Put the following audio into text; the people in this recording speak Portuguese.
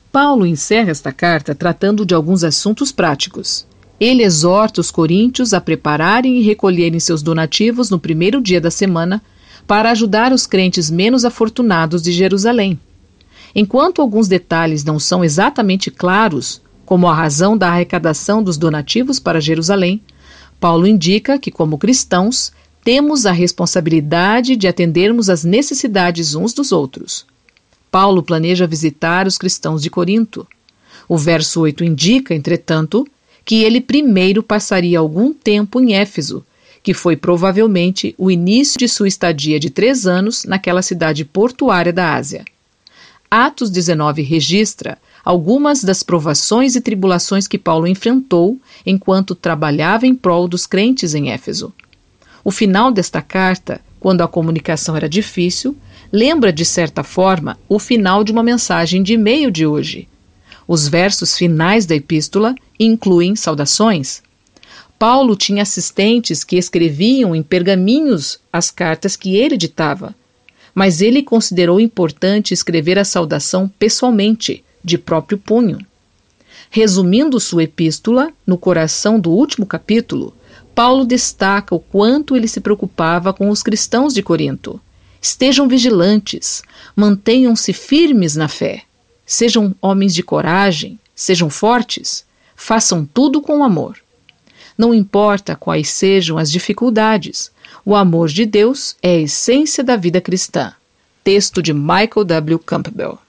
Paulo encerra esta carta tratando de alguns assuntos práticos. Ele exorta os coríntios a prepararem e recolherem seus donativos no primeiro dia da semana para ajudar os crentes menos afortunados de Jerusalém. Enquanto alguns detalhes não são exatamente claros, como a razão da arrecadação dos donativos para Jerusalém, Paulo indica que, como cristãos, temos a responsabilidade de atendermos às necessidades uns dos outros. Paulo planeja visitar os cristãos de Corinto. O verso 8 indica, entretanto, que ele primeiro passaria algum tempo em Éfeso, que foi provavelmente o início de sua estadia de 3 anos naquela cidade portuária da Ásia. Atos 19 registra algumas das provações e tribulações que Paulo enfrentou enquanto trabalhava em prol dos crentes em Éfeso. O final desta carta, quando a comunicação era difícil, lembra, de certa forma, o final de uma mensagem de e-mail de hoje. Os versos finais da epístola incluem saudações. Paulo tinha assistentes que escreviam em pergaminhos as cartas que ele ditava, mas ele considerou importante escrever a saudação pessoalmente, de próprio punho. Resumindo sua epístola, no coração do último capítulo, Paulo destaca o quanto ele se preocupava com os cristãos de Corinto. Estejam vigilantes, mantenham-se firmes na fé, sejam homens de coragem, sejam fortes, façam tudo com amor. Não importa quais sejam as dificuldades, o amor de Deus é a essência da vida cristã. Texto de Michael W. Campbell.